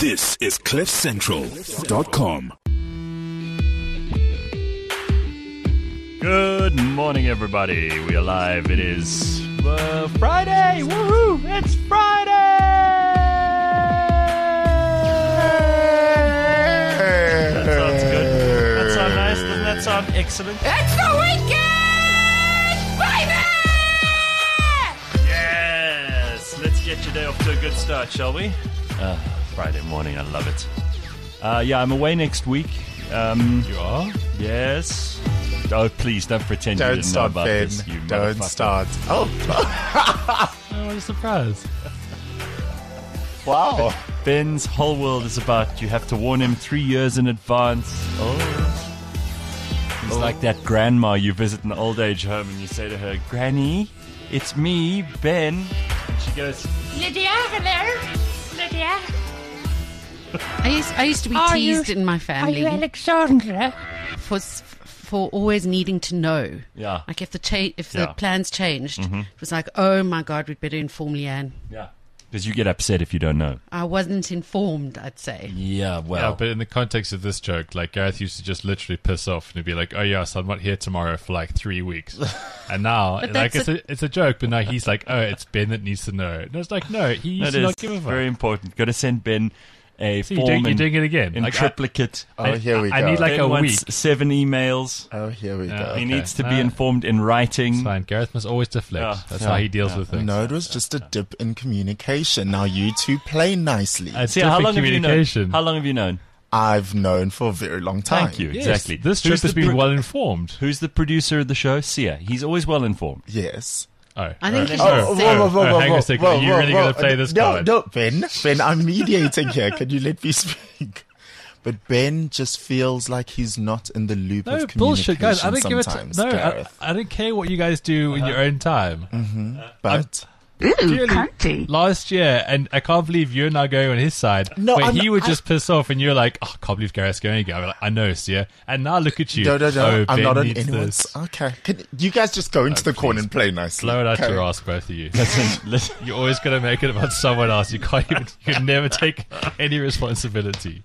This is CliffCentral.com. Good morning, everybody. We are live. It is Friday. Woohoo! It's Friday. That sounds good. That sounds nice. Doesn't that sound excellent? It's the weekend, baby! Yes. Let's get your day off to a good start, shall we? Friday morning. I love it. Yeah, I'm away next week. You are? Yes. Oh, please don't pretend you didn't know about Ben. this. You Don't motherfucker. start. Oh, Oh, what a surprise. wow. Ben's whole world is about you have to warn him 3 years in advance. He's like that grandma you visit an old age home and you say to her, Granny, it's me, Ben. And she goes, Lydia, hello? Lydia? I used to be teased in my family Are you Alexandra? for always needing to know. Yeah. Like if the Yeah. plans changed, it was like, oh my God, we'd better inform Leanne. yeah. Because you get upset if you don't know. I wasn't informed, I'd say. Yeah, Yeah, well. but in the context of this joke, like Gareth used to just literally piss off and he'd be like, "Oh yes, I'm not here tomorrow for like 3 weeks," and now But like that's it's a joke, but now he's like, "Oh, it's Ben that needs to know." And it's like, no, he used That to is not give a fuck. very important. Got to send Ben a See, form you're doing it again. in Like, triplicate. Oh, here we go. I need like Ben a wants week. 7 emails. Oh, here we go. Yeah. He Okay. needs to be informed in writing. It's fine. Gareth must always deflect. Yeah. That's Yeah. how he deals Yeah. with things. No, it was just a dip in communication. Now you two play nicely. It's See, how different long have you known? communication. How long have you known? I've known for a very long time. Thank you. Yes, Exactly. This Who's trip has the been pro- well informed. Who's the producer of the show? Sia. He's always well informed. Yes. Oh, I think you should oh, say- hang on a second. Are you really going to play this card? No, Ben, I'm mediating here. Can you let me speak? But Ben just feels like he's not in the loop No of bullshit, guys. I communication don't give sometimes, it. No, Gareth. I don't care what you guys do in your own time. But Clearly, last year, and I can't believe you're now going on his side. No, where I'm- he would I- just piss off, and you're like, "Oh, I can't believe Gareth's going again." I'm like, I know, yeah. And now look at you. no. Oh, I'm Ben not on needs anyone's. this. Okay. Can you guys just go into the corner please. and play nicely? Blow it out Okay. your ass, both of you. Listen. You're always going to make it about someone else. You can't even. You can never take any responsibility.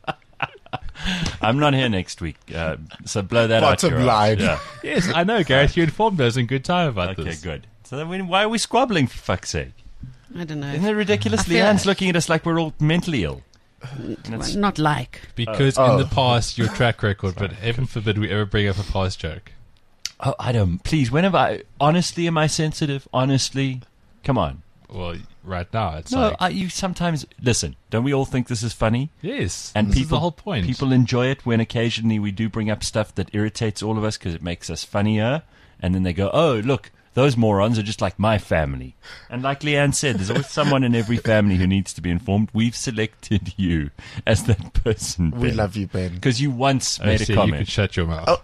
I'm not here next week, so blow that out Bottom your line. ass. Yes, I know, Gareth. You informed us in good time about Yeah. Okay, this. good. So then why are we squabbling, for fuck's sake? I don't know. Isn't it ridiculous? I feel- Leanne's looking at us like we're all mentally ill. Well, not like. Because in the past, your track record, but heaven forbid we ever bring up a past joke. Oh, I don't. Please, honestly, am I sensitive? Honestly? Come on. Well, right now, it's No, like, you sometimes... Listen, don't we all think this is funny? yes, And this people, is the whole point. People enjoy it when occasionally we do bring up stuff that irritates all of us because it makes us funnier. And then they go, oh, look, those morons are just like my family. And like Leanne said, there's always someone in every family who needs to be informed. We've selected you as that person. We love you, Ben. Because you once I made see, a you comment. can shut your mouth.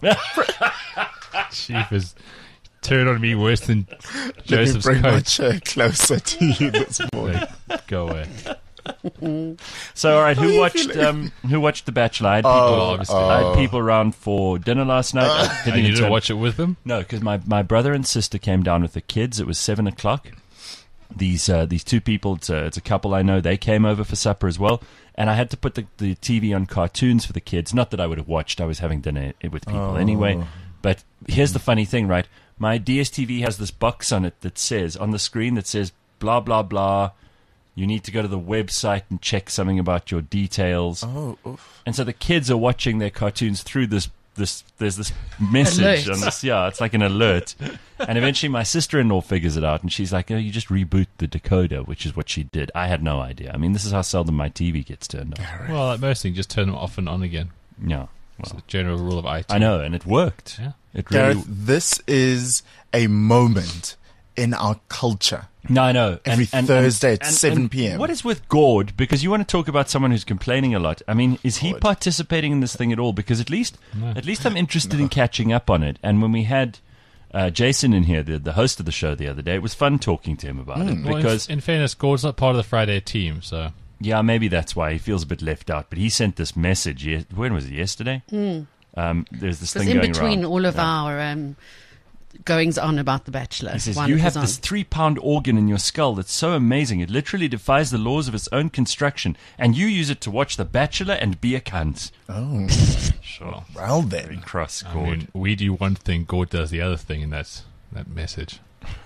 Chief is turn on me worse than Let me Joseph's bring my coat. chair closer to you this morning. Go away. So, all right, you who watched The Bachelor? I had people, obviously. I had people around for dinner last night. And you didn't watch it with them? No, because my brother and sister came down with the kids. It was 7:00. These two people, it's a couple I know. They came over for supper as well, and I had to put the TV on cartoons for the kids. Not that I would have watched. I was having dinner with people anyway. But here's the funny thing, right? My DSTV has this box on it that says on the screen that says blah blah blah. You need to go to the website and check something about your details. Oh, oof. And so the kids are watching their cartoons through this there's this message Alert. on this. Yeah, it's like an alert. And eventually my sister-in-law figures it out, and she's like, "Oh, you just reboot the decoder," which is what she did. I had no idea. I mean, this is how seldom my TV gets turned on. Well, like most things, just turn them off and on again. Yeah, It's well, the general rule of IT. I know, and it worked. Yeah. It really. Gareth, this is a moment in our culture. No, I know. Every Thursday at 7 p.m. What is with Gord? Because you want to talk about someone who's complaining a lot. I mean, is he Gord. participating in this thing at all? Because at least I'm interested in catching up on it. And when we had Jason in here, the host of the show the other day, it was fun talking to him about it. Well, Because, in fairness, Gord's not part of the Friday team, so... yeah, maybe that's why he feels a bit left out. But he sent this message, when was it, yesterday? There's this It was thing in going between around. all of Yeah. our goings on about The Bachelor. He says, while you it have was this on. 3-pound organ in your skull that's so amazing. It literally defies the laws of its own construction. And you use it to watch The Bachelor and be a cunt. Oh, Sure. well Very then. cross, I Gord. mean, we do one thing, Gord does the other thing, and that's that message.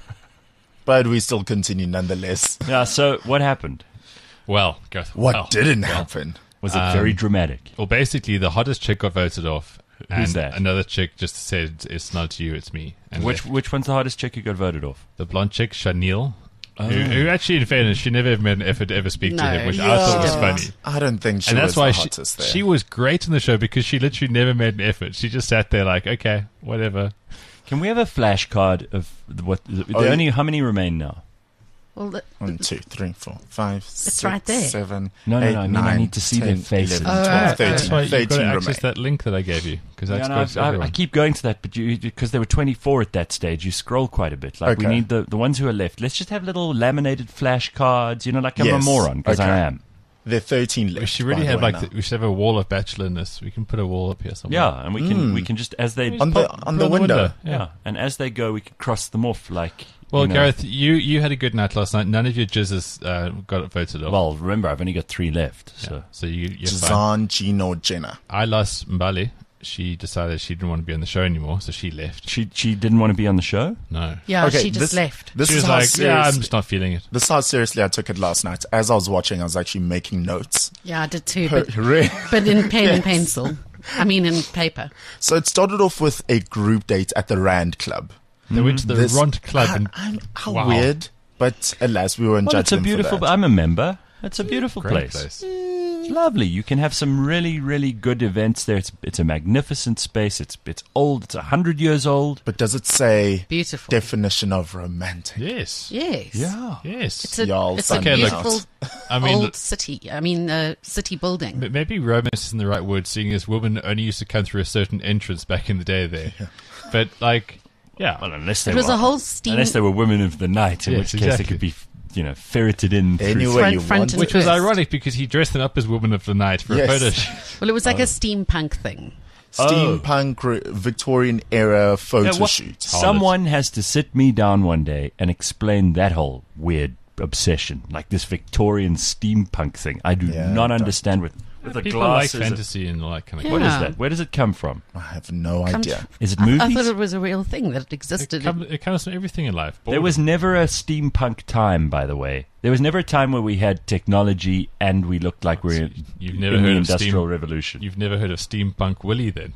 But we still continue nonetheless. Yeah, so what happened? Well, Gareth, What well, didn't happen? Was it very dramatic? Well, basically, the hottest chick got voted off. Who's and that? Another chick just said, it's not you, it's me. And Which one's the hardest chick who got voted off? the blonde chick, Chanel, who actually, in fairness, she never even made an effort to ever speak to No. him, which I thought was Yeah. funny. I don't think she And was that's why the hottest there. she was great in the show because she literally never made an effort. She just sat there like, okay, whatever. Can we have a flashcard of what? Oh, Only how many remain now? Well, 1, 2, 3, 4, 5, 6, right there. 7, No, 8, I mean, I 9, need to see 10, their faces. 11, Oh, 12, right. 13, That's why you've got 13 to remain. access that link that I gave you because that's Yeah, good no, for everyone. I keep going to that, but because there were 24 at that stage, you scroll quite a bit. Like we Okay. need the ones who are left. Let's just have little laminated flashcards. You know, like I'm a Yes. moron because I Okay. am. There are 13 left. We should really by the have way, like now. we should have a wall of bachelorness. We can put a wall up here somewhere. Yeah, and we can just as they On the window. yeah, and as they go, we can cross them off. Like Well, you know. Gareth, you had a good night last night. None of your jizzes got voted off. Well, remember, I've only got 3 left. yeah. So So you're fine. Jazan, Gino, Jenna. I lost Mbali. She decided she didn't want to be on the show anymore, so she left. she didn't want to be on the show. No. yeah, Okay, she just left. This She is was how like, yeah, I'm serious- just not feeling it. This is how seriously I took it last night. As I was watching, I was actually making notes. Yeah, I did too, Hooray. but in pen and pencil. I mean, in paper. So it started off with a group date at the Rand Club. They went to the This- Ront Club and How wow. weird. But alas, we weren't Well, it's a judging beautiful. for that. I'm a member. It's a beautiful great place. place. It's lovely. You can have some really, really good events there. It's a magnificent space. It's old. It's 100 years old. But does it say Beautiful. definition of romantic? Yes. Yes. Yes. It's a, Y'all it's a sound Okay, look, beautiful I mean, old city. I mean, city building. maybe romance isn't the right word, seeing as women only used to come through a certain entrance back in the day there. But, like, yeah. Well, unless they It was were a whole steam. unless they were women of the night, in Yes, which case exactly. they could be, ferreted in Anyway, through. you front want and Which was twist. ironic because he dressed them up as women of the night for Yes. a photo shoot. Well, it was like a steampunk thing. steampunk Victorian era photo Yeah, what- shoot. Someone has to sit me down one day and explain that whole weird obsession, like this Victorian steampunk thing. I do Yeah, not don't- understand with the People like glasses. fantasy and all that kind of Yeah. What is Yeah. that? Where does it come from? I have no Comes- idea. Is it I movies? thought it was a real thing that it existed. It comes from everything in life. There was never a steampunk time, by the way. There was never a time where we had technology and we looked like we're in, You've never in the heard of Industrial steam- Revolution. You've never heard of Steampunk Willie then?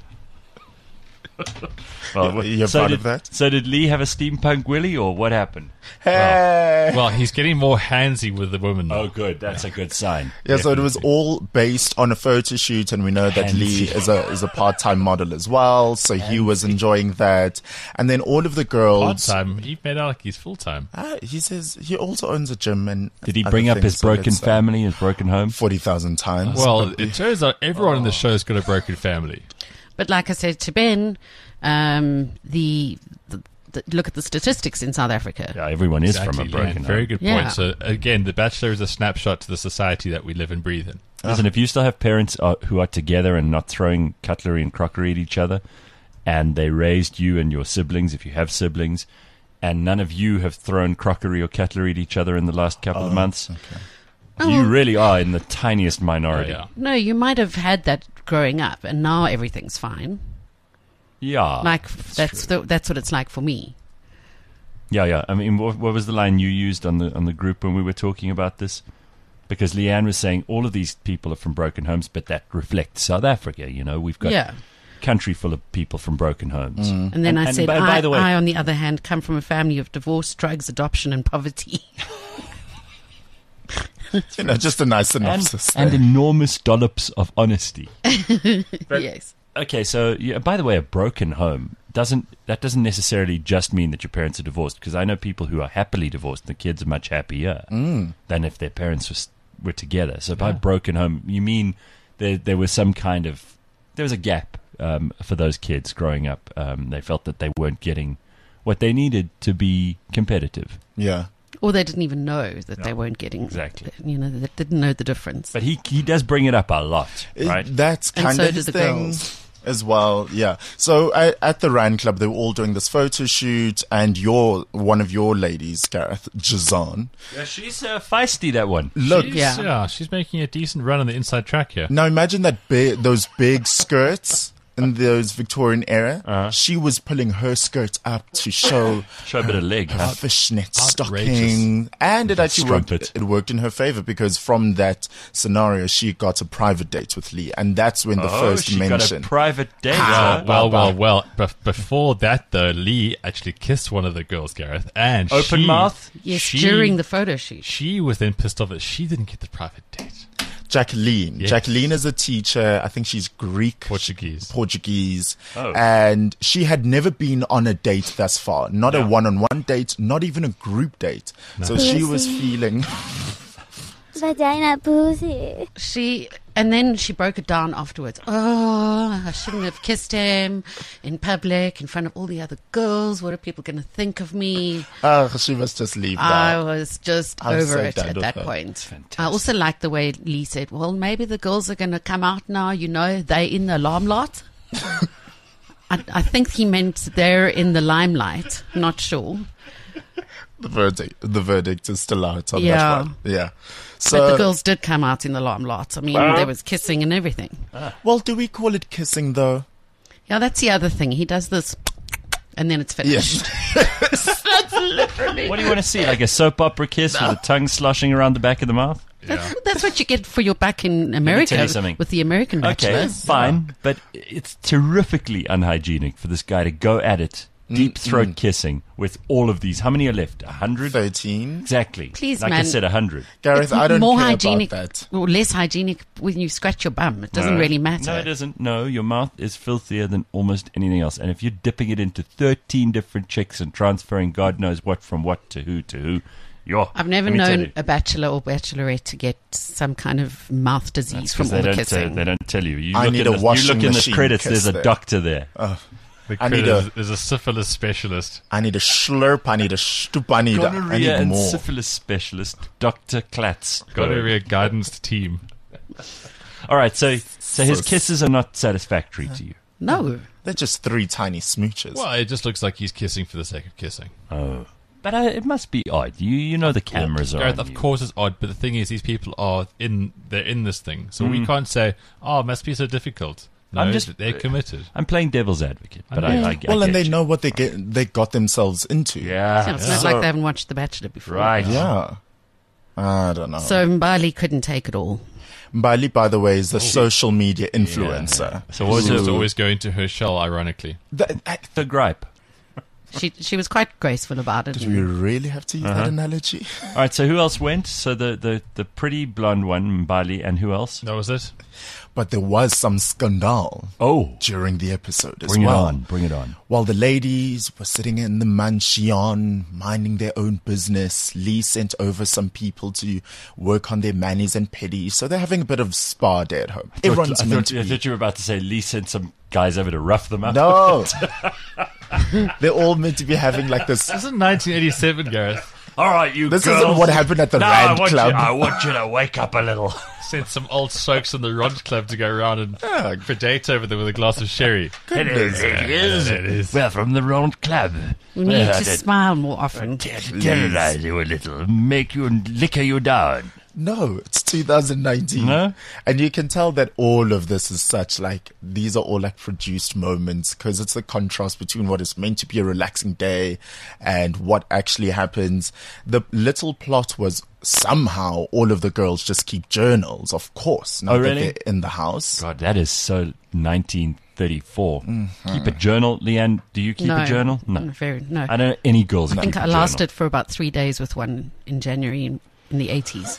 Well, You're so part did, of that? So did Lee have a steampunk Willie, or what happened? Hey! Well, he's getting more handsy with the women now. Oh, good. That's a good sign. Yeah, so it was all based on a photo shoot, and we know that Lee Handsy. is a part-time model as well, so he was enjoying that. And then all of the girls... Part-time. He made out like he's full-time. He says he also owns a gym and Did he other bring up things, his so broken let's say family, his broken home? 40,000 times. Well, it turns out everyone in the show's got a broken family. But like I said to Ben, the look at the statistics in South Africa. Yeah, everyone is from a Exactly, broken Leanne. Very home. good Yeah. point. So, again, The Bachelor is a snapshot to the society that we live and breathe in. Listen, if you still have parents who are together and not throwing cutlery and crockery at each other, and they raised you and your siblings, if you have siblings, and none of you have thrown crockery or cutlery at each other in the last couple of months, you really are in the tiniest minority. Yeah. No, you might have had that growing up, and now everything's fine. Yeah. Like that's what it's like for me. Yeah. I mean, what was the line you used on the group when we were talking about this? Because Leanne was saying all of these people are from broken homes, but that reflects South Africa. You know, we've got Yeah. country full of people from broken homes. And then I said, by the way, I, on the other hand, come from a family of divorce, drugs, adoption, and poverty. Just a nice synopsis. and enormous dollops of honesty. Yes. Okay, so by the way, a broken home doesn't necessarily just mean that your parents are divorced, because I know people who are happily divorced and the kids are much happier than if their parents were together. So by broken home, you mean there was some kind of there was a gap for those kids growing up. They felt that they weren't getting what they needed to be competitive. Yeah. Or they didn't even know that they weren't getting Exactly. they didn't know the difference. But he does bring it up a lot, right? That's And kind so of do his the thing. girls. as well. Yeah. So at the Rand Club, they were all doing this photo shoot, and one of your ladies, Gareth, Jazan. Yeah, she's feisty, that one. Look, She's making a decent run on the inside track here. now imagine that those big skirts in those Victorian era. She was pulling her skirt up to show Show a bit of leg. her fishnet outrageous. stocking, and it actually worked. Strumpet. It worked in her favor because from that scenario, she got a private date with Lee, and that's when the first she got a mention. private date. Ah, huh? Well. Before that, though, Lee actually kissed one of the girls, Gareth, and Open mouth? Yes, during the photo shoot. She was then pissed off that she didn't get the private date. Jacqueline. Yes. Jacqueline is a teacher. I think she's Greek. Portuguese. Oh. And she had never been on a date thus far. Not a one-on-one date, not even a group date. So she was feeling... Vagina pussy. And then she broke it down afterwards. Oh, I shouldn't have kissed him in public in front of all the other girls. What are people going to think of me? she must just leave I that. was just I'm over so it done at with that her. point. I also like the way Lee said, well, maybe the girls are going to come out now, they in the limelight. I think he meant they're in the limelight. Not sure. The verdict is still out on Yeah. that one. Yeah. So, But the girls did come out in the limelight. I mean, there was kissing and everything. well, do we call it kissing though? Yeah, that's the other thing. He does this, and then it's finished. What do you want to see? Like a soap opera kiss with the tongue sloshing around the back of the mouth? That's what you get for your back in America tell you something. with the American Okay, bachelors. fine. But it's terrifically unhygienic for this guy to go at it, deep throat kissing, with all of these. How many are left? 100? 13. Exactly. Please, like I man. said, 100. Gareth, It's I don't more care hygienic about that. or less hygienic when you scratch your bum. It doesn't really matter. No, it isn't. No, your mouth is filthier than almost anything else. And if you're dipping it into 13 different chicks and transferring God knows what from what to who, I've never known a bachelor or bachelorette to get some kind of mouth disease from all the kissing. they don't tell you. You I look need in a the, you washing look in the machine credits, kiss there's a there. doctor there. There's a syphilis specialist. I need a slurp. I need a stoop. I need Gonorrhea and more. syphilis specialist, Dr. Klatz. Gonorrhea guidance team. All right, so his kisses are not satisfactory to you. No. They're just 3 tiny smooches. Well, it just looks like he's kissing for the sake of kissing. Oh. But it must be odd. You know the cameras are Gareth, on of you. course it's odd, but the thing is, these people they're in this thing, so we can't say, "Oh, it must be so difficult." No, they're committed. I'm playing devil's advocate, but I Well, get and they you. know what they got themselves into. Yeah. It's not like they haven't watched The Bachelor before. Right. Yeah. I don't know. So Mbali couldn't take it all. Mbali, by the way, is the social media influencer. So what was Just it? always going to her shell, ironically. The gripe. She was quite graceful about it. Do we really have to use that analogy? All right, so who else went? So the pretty blonde one, Mbali, and who else? That was it. But there was some scandal Oh, during the episode as bring it well. on, bring it on. While the ladies were sitting in the mansion, minding their own business, Lee sent over some people to work on their manis and pedis. So they're having a bit of spa day at home. Everyone's I meant thought, to I be. thought you were about to say Lee sent some guys over to rough them up. No. They're all meant to be having like this. This is 1987, Gareth. All right, you This girls. isn't what happened at the Rand Club. I want you to wake up a little. Sent some old soaks in the Rod Club to go around and predate over there with a glass of sherry. It is. We're from the wrong club. We need to smile more often. Terrorize you a little, make you liquor you down. No, it's 2019. No? And you can tell that all of this is such like, these are all like produced moments because it's the contrast between what is meant to be a relaxing day and what actually happens. The little plot was somehow all of the girls just keep journals, of course. Now Oh, that really? they're in the house. God, that is so 1934. Keep a journal, Leanne. Do you keep a journal? No. No. I don't know any girls. I think I lasted for about 3 days with one in January in the 80s.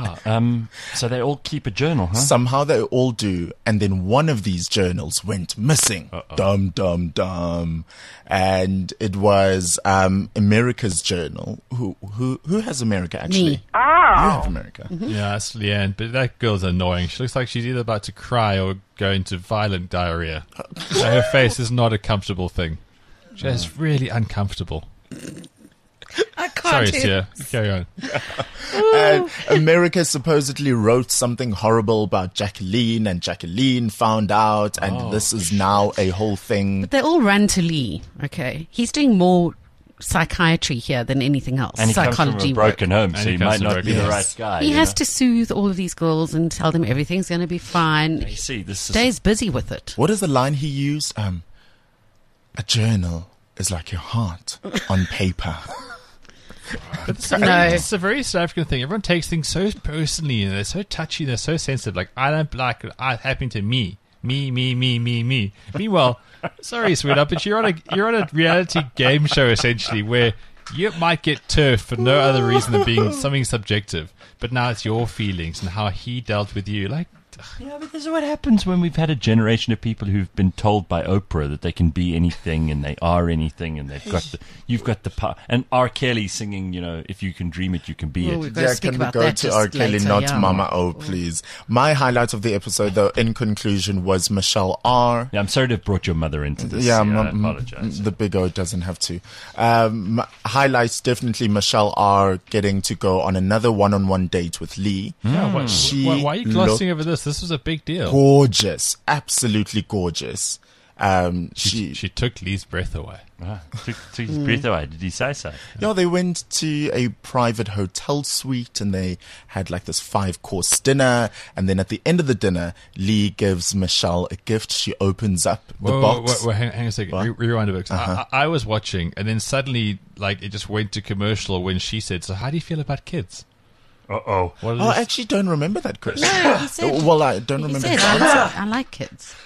So they all keep a journal, huh? Somehow they all do, and then one of these journals went missing. Dum dum dum, and it was America's journal. Who has America actually? Me. You have America. Yeah, that's Leanne, but that girl's annoying. She looks like she's either about to cry or go into violent diarrhea. So her face is not a comfortable thing. She's really uncomfortable. Sorry, Sia. Carry on. And America supposedly wrote something horrible about Jacqueline, and Jacqueline found out, and this is now a whole thing. They all run to Lee, okay? He's doing more psychiatry here than anything else. And he comes from Psychology a broken work. home, And so he he comes might from a not broken be the home. right guy. He you has know? to soothe all of these girls and tell them everything's going to be fine. You see, this is Stays busy with it. What is the line he used? A journal is like your heart on paper. No. It's a very South African thing. Everyone takes things so personally, and they're so touchy, they're so sensitive. Like, I don't like it happening to me. Me. Meanwhile, sorry, sweetheart, but you're on a reality game show essentially where you might get turfed for no other reason than being something subjective. But now it's your feelings and how he dealt with you. Like, Yeah, but this is what happens when we've had a generation of people who've been told by Oprah that they can be anything and they are anything, and you've got the power. And R. Kelly singing, you know, if you can dream it, you can be Well, it. we've got to speak can we about go that to just R. Kelly, later, not yeah. Mama O, please? My highlight of the episode, though, in conclusion, was Michelle R. Yeah, I'm sorry to have brought your mother into this. Yeah, I apologize. the big O doesn't have to. Highlights definitely Michelle R. getting to go on another one-on-one date with Lee. She why are you glossing looked over this? This was a big deal. gorgeous, absolutely gorgeous. She took Lee's breath away. Took his breath away. Did he say so? Yeah, they went to a private hotel suite and they had like this 5-course dinner. And then at the end of the dinner, Lee gives Michelle a gift. She opens up the box. Whoa, hang a second. What? Rewind a bit. I was watching, and then suddenly, like, it just went to commercial when she said, "So, how do you feel about kids?" Uh-oh. What Oh, I actually don't remember that, Chris. No, he said, Well, I don't he remember said, his answer. I like kids.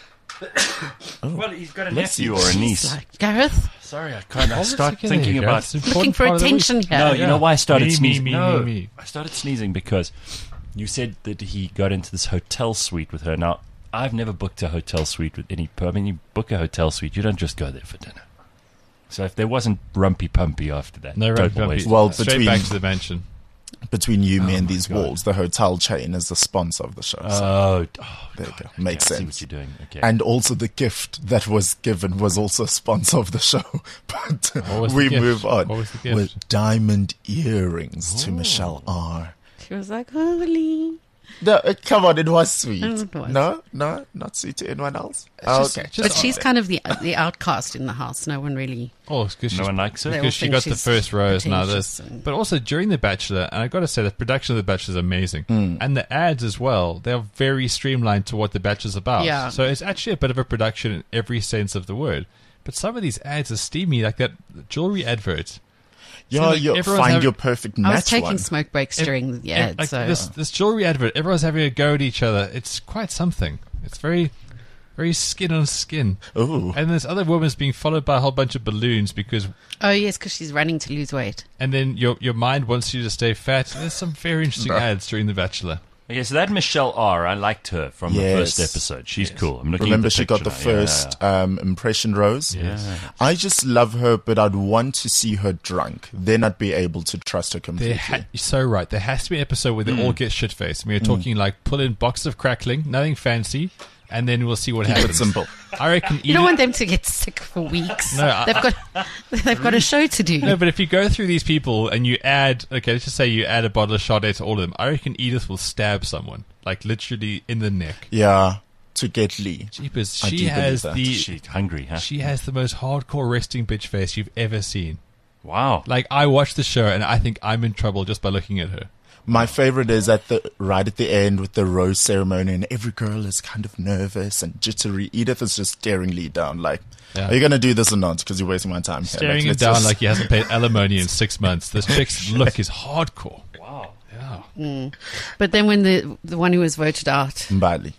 Well, he's got a Let's nephew see. or a She's niece. like, Gareth, Sorry, I can't. I Let's start look at thinking it, about. guys. It's an looking important for part of the week. attention here. No, you know why I started Me, sneezing? me, no, me. I started sneezing because you said that he got into this hotel suite with her. Now, I've never booked a hotel suite with any. I mean, you book a hotel suite, you don't just go there for dinner. So if there wasn't rumpy pumpy after that, No, total right, waste of Well, time. Straight back to the mansion. Between you, me, and my these God. walls, the hotel chain is the sponsor of the show. So there you go. Makes I see sense. what you're doing. Okay. And also the gift that was given was also a sponsor of the show. But was we the gift? move on What was the gift? with diamond earrings to Michelle R. She was like, holy. No, come on, it was sweet. It was. No, not sweet to anyone else. just- Okay. But she's kind of the outcast in the house. No one really. Oh, it's because no one likes her. They all because she think got the she's first rose. Now pretentious this, and- but also during The Bachelor, and I got to say, the production of The Bachelor is amazing, and the ads as well. They're very streamlined to what The Bachelor's about. Yeah. So it's actually a bit of a production in every sense of the word. But some of these ads are steamy, like that jewelry advert. Yeah, like you everyone's find having- your perfect I was match taking one. smoke breaks during the ad. Like so this jewelry advert, everyone's having a go at each other. It's quite something. It's very, very skin on skin. Ooh. And this other woman's being followed by a whole bunch of balloons because, oh yes, because she's running to lose weight. and then your mind wants you to stay fat. There's some very interesting ads during The Bachelor. Okay, so that Michelle R. I liked her from the Yes. first episode. She's cool. I'm looking Remember, at the she got the picture now. first impression rose. Yes. I just love her, but I'd want to see her drunk. Then I'd be able to trust her completely. You're so right. There has to be an episode where they all get shit faced. We're talking like pull in box of crackling, nothing fancy, and then we'll see what Keep happens. it simple. I reckon. You don't want them to get sick for weeks. No, they've got a show to do. No, but if you go through these people and you add, okay, let's just say you add a bottle of Chardonnay to all of them, I reckon Edith will stab someone, like literally in the neck. Yeah, to get Lee. Jeepers, I do she believe has that. She's hungry, huh? she has the most hardcore resting bitch face you've ever seen. Wow. Like, I watched the show and I think I'm in trouble just by looking at her. My favorite is right at the end with the rose ceremony, and every girl is kind of nervous and jittery. Edith is just staring Lee down, like, Yeah. "Are you going to do this or not? Because you're wasting my time here." Staring him let's down just- like he hasn't paid alimony in 6 months. This chick's look is hardcore. Wow. Yeah. But then when the one who was voted out, Mbali.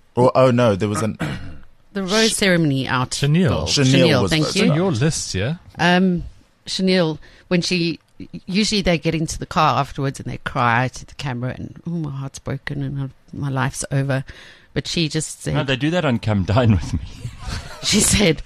Oh no, there was an the rose ceremony out. Chanel. Bill. Chanel was thank voted you. out. Your lists, yeah? Chanel, when she usually they get into the car afterwards and they cry to the camera and oh, my heart's broken and my life's over. But she just said, No, they do that on Come Dine With Me. she said,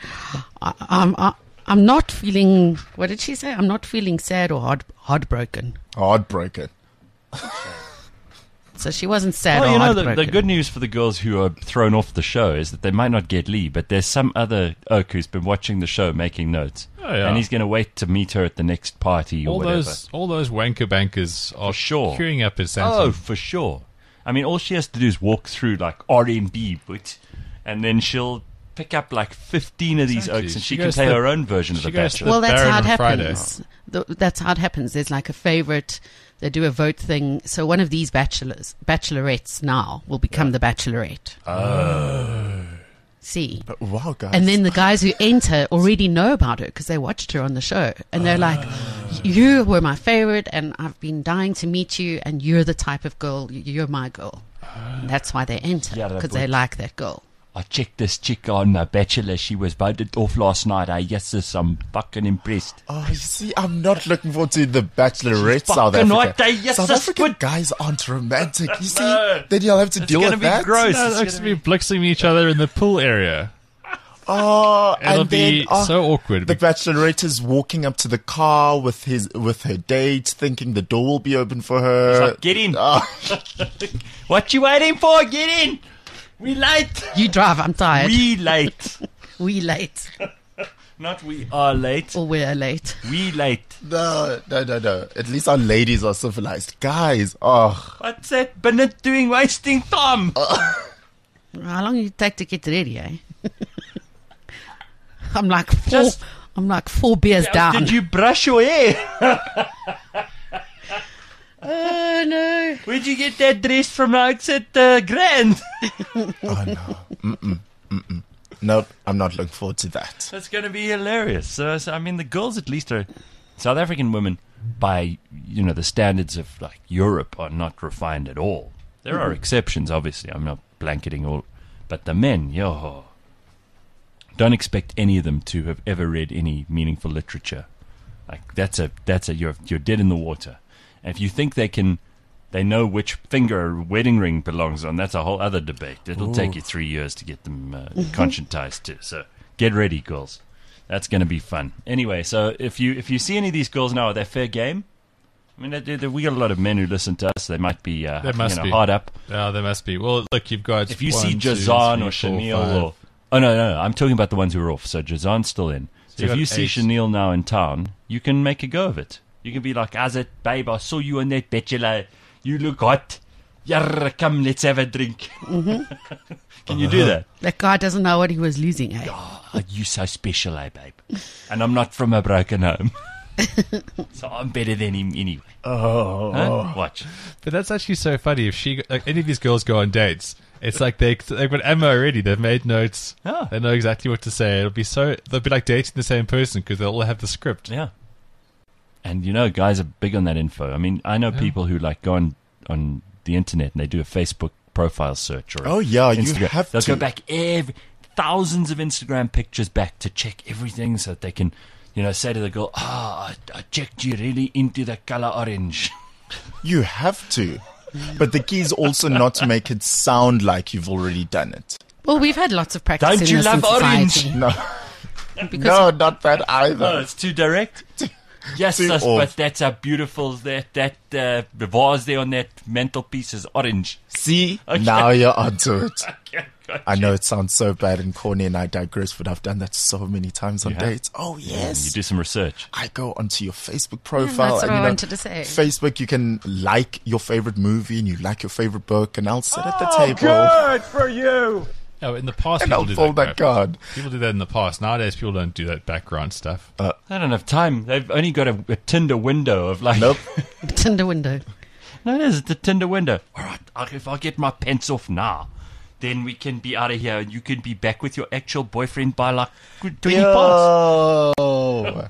I'm not feeling. What did she say? I'm not feeling sad or heartbroken. heartbroken. So she wasn't sad Well, or you know, the heartbroken. good news for the girls who are thrown off the show is that they might not get Lee, but there's some other oak who's been watching the show making notes. Oh, yeah. And he's going to wait to meet her at the next party or all whatever. those wanker bankers are For sure. queuing up as Oh, Samson. for sure. I mean, all she has to do is walk through like R&B, and then she'll pick up like 15 of these Exactly. oaks, and She she can goes play to the- her own version of she The goes to Bachelor. the Well, that's how Baron it on Friday. happens. That's how it happens. There's like a favorite. They do a vote thing. So one of these bachelorettes now will become the bachelorette. Oh. See. But wow, guys. And then the guys who enter already know about her because they watched her on the show. And they're like, you were my favorite and I've been dying to meet you and you're the type of girl, you're my girl. And that's why they enter Yeah, that because they would- like that girl. I checked this chick on The Bachelor. She was voted off last night. Yes, sis, I'm fucking impressed. Oh, you see, I'm not looking forward to the Bachelorette South fucking Africa. right, yes, South sis, African but- guys aren't romantic. You see, No. then you'll have to deal gonna with be that. gross. No, It's they're going to be blixing each other in the pool area. Oh, It'll and be then, so awkward. The Bachelorette is walking up to the car with her date, thinking the door will be open for her. Like, get in. Oh, What you waiting for? Get in. We late. You drive, I'm tired. We late. We late. Not we are late. Or we're late. We late. no. At least our ladies are civilized. Guys, oh. What's that Bennett doing wasting time? How long did it take to get ready, eh? I'm like four beers down. Did you brush your hair? Oh no. Where'd you get that dress from outside Grand? Oh no. Nope, I'm not looking forward to that. That's going to be hilarious. So, I mean, the girls at least are South African women by the standards of like Europe are not refined at all. There are exceptions, obviously. I'm not blanketing all, but the men, yo, don't expect any of them to have ever read any meaningful literature. Like that's a you're dead in the water. And if you think they know which finger a wedding ring belongs on, that's a whole other debate. It'll take you 3 years to get them conscientized too. So get ready, girls. That's going to be fun. Anyway, so if you see any of these girls now, are they fair game? I mean, we got a lot of men who listen to us. They might be, must be. hard up. Yeah, there must be. Well, look, you've got. If you 1, see 2, Jazan 3, or 4, Chanel 5. or... Oh, no, I'm talking about the ones who are off. So Jazan's still in. So you if got you see 8. Chanel now in town, you can make a go of it. You can be like, "How's it, babe? I saw you on that Bachelor. You look hot. Yarra, come, let's have a drink." Can you do that? That guy doesn't know what he was losing, eh? Oh, you so special, babe. And I'm not from a broken home. So I'm better than him anyway. Huh? Watch. But that's actually so funny. If any of these girls go on dates, it's like they've got ammo already. They've made notes. Oh. They know exactly what to say. They'll be like dating the same person because they'll all have the script. Yeah. And guys are big on that info. I mean, I know people who like go on the internet and they do a Facebook profile search or Oh, yeah, you Instagram. have They'll to. go back thousands of Instagram pictures back to check everything so that they can, say to the girl, I checked you really into the color orange. You have to. But the key is also not to make it sound like you've already done it. Well, we've had lots of practice Don't in you this love in orange? society. No, Because no, not that either. Oh, it's too direct. Yes, Too sis, off. but that's a beautiful that vase there on that mantelpiece is orange. See, Okay. now you're onto it. Okay, gotcha. I know it sounds so bad and corny, and I digress, but I've done that so many times on have? dates. Oh, yes. You do some research. I go onto your Facebook profile. that's what and, I wanted to say. Facebook, you can like your favorite movie and you like your favorite book, and I'll sit at the table. Good for you. Oh, in the past, And people I'll did fold that crap. card. People do that in the past. Nowadays, people don't do that background stuff. I don't have time. They've only got a Tinder window of like. Nope. Tinder window. No, there's the Tinder window. All right, if I get my pants off now, then we can be out of here and you can be back with your actual boyfriend by like 20 parts. Yo.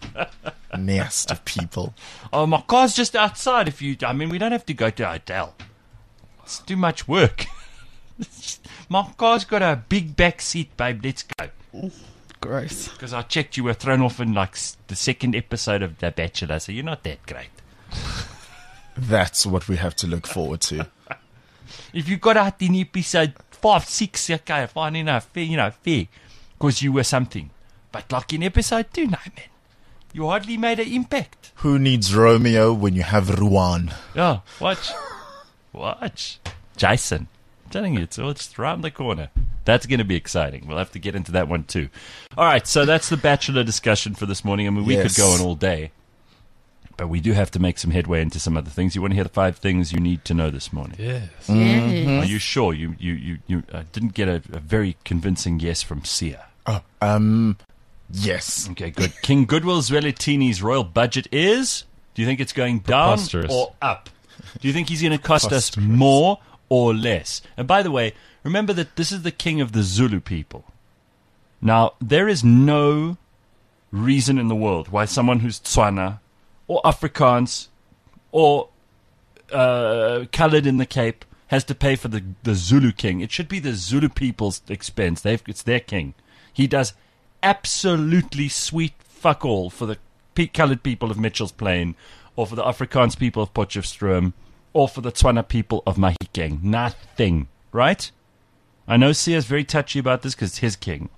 Nasty people. Oh, my car's just outside. We don't have to go to a hotel. It's too much work. My car's got a big back seat, babe. Let's go. Gross. Because I checked you were thrown off in like the second episode of The Bachelor, so you're not that great. That's what we have to look forward to. If you got out in episode 5, 6, okay, fine enough, fair, because you were something. But like in episode 2, no, man. You hardly made an impact. Who needs Romeo when you have Ruan? Yeah, watch. Watch. Jason. I'm telling you, it's all just around the corner. That's going to be exciting. We'll have to get into that one too. All right, so that's the Bachelor discussion for this morning. I mean, we could go on all day, but we do have to make some headway into some other things. You want to hear the 5 things you need to know this morning? Yes. Yes. Are you sure? You didn't get a very convincing yes from Sia. Yes. Okay, good. King Goodwill Zwelithini's royal budget is? Do you think it's going down Preposterous. or up? Do you think he's going to cost us more or less? And by the way, remember that this is the king of the Zulu people. Now, there is no reason in the world why someone who's Tswana or Afrikaans or coloured in the Cape has to pay for the Zulu king. It should be the Zulu people's expense. It's their king. He does absolutely sweet fuck all for the coloured people of Mitchell's Plain, or for the Afrikaans people of Potchefstroom, or for the Tswana people of Mahikeng. Nothing, right? I know Sia's very touchy about this because it's his king.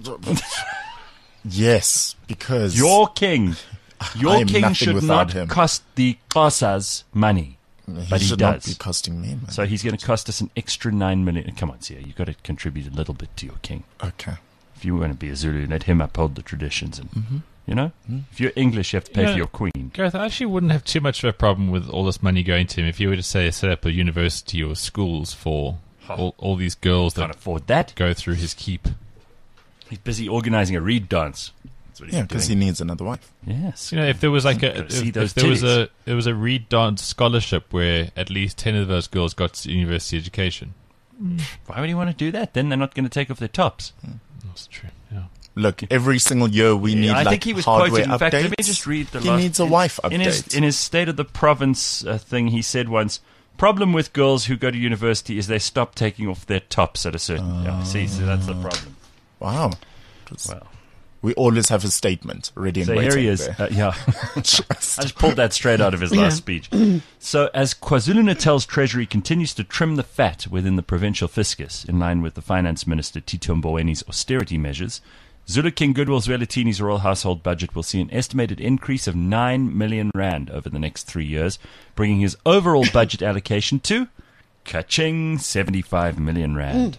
Yes, because Your king. I Your am king nothing should without not him. cost the Xhosas money. But he should not be does. costing me money. So he's going to cost us an extra 9 million. Come on, Sia, you've got to contribute a little bit to your king. Okay. If you want to be a Zulu, let him uphold the traditions. And you know, if you're English, you have to pay Yeah. for your queen. Gareth, I actually wouldn't have too much of a problem with all this money going to him if you were to say set up a university or schools for all these girls Can't that afford that. go through his keep. He's busy organizing a reed dance. That's what he's Yeah, because he doing. needs another wife. Yes. You know, if there was like Gotta see those there was a reed dance scholarship where at least 10 of those girls got university education. Why would he want to do that? Then they're not going to take off their tops. That's true. Yeah. Look, every single year we need I like think he was hardware quoted. In fact, let me updates. just read the He last. needs a wife update. In his State of the Province thing, he said once, problem with girls who go to university is they stop taking off their tops at a certain... see, so that's the problem. Wow. Well, We always have a statement ready and so waiting. here he is. there. Yeah. I just pulled that straight out of his last speech. So as KwaZulu-Natal's treasury continues to trim the fat within the provincial fiscus, in line with the finance minister Tito Mbowene's austerity measures, Zulu King Goodwill Zwelithini's royal household budget will see an estimated increase of 9 million rand over the next 3 years, bringing his overall budget allocation to ka-ching, 75 million rand.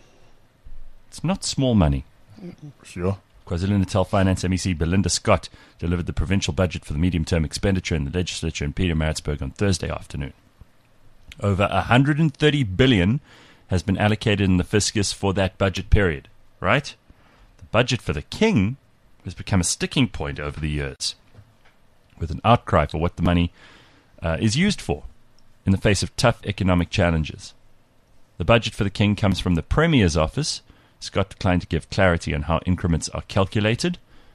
It's not small money. Sure. KwaZulu-Natal Finance MEC Belinda Scott delivered the provincial budget for the medium-term expenditure in the legislature in Pietermaritzburg on Thursday afternoon. Over 130 billion has been allocated in the fiscus for that budget period, right? The budget for the king has become a sticking point over the years, with an outcry for what the money is used for in the face of tough economic challenges. The budget for the king comes from the Premier's office. Scott declined to give clarity on how increments are calculated.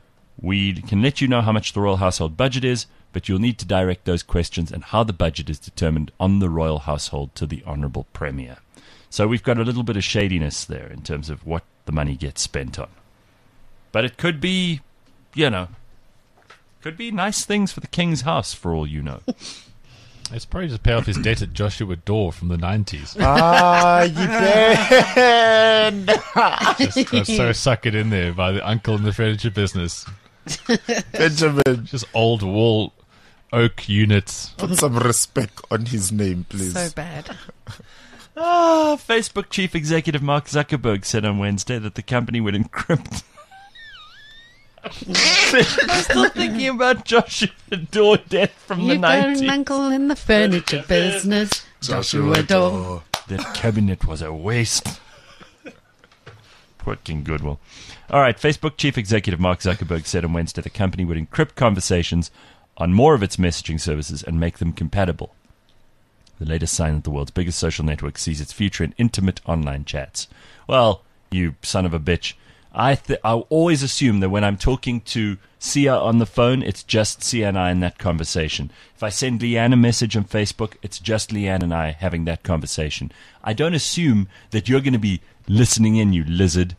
We can let you know how much the royal household budget is, but you'll need to direct those questions and how the budget is determined on the royal household to the Honourable Premier. So we've got a little bit of shadiness there in terms of what the money gets spent on. But it could be, could be nice things for the king's house, for all you know. It's probably just pay off his debt at Joshua Dore from the 90s. Ah, you did. Just got so suckered in there by the uncle in the furniture business. Benjamin, Just old wall oak units. put some respect on his name, please. So bad. Facebook chief executive Mark Zuckerberg said on Wednesday that the company would encrypt. I'm still thinking about Joshua Dore death from You've the got an 90s. uncle in the furniture business, Joshua Dore. That cabinet was a waste. Poor King Goodwill. All right, Facebook chief executive Mark Zuckerberg said on Wednesday the company would encrypt conversations on more of its messaging services and make them compatible. The latest sign that the world's biggest social network sees its future in intimate online chats. Well, you son of a bitch. I always assume that when I'm talking to Sia on the phone, it's just Sia and I in that conversation. If I send Leanne a message on Facebook, it's just Leanne and I having that conversation. I don't assume that you're going to be listening in, you lizard.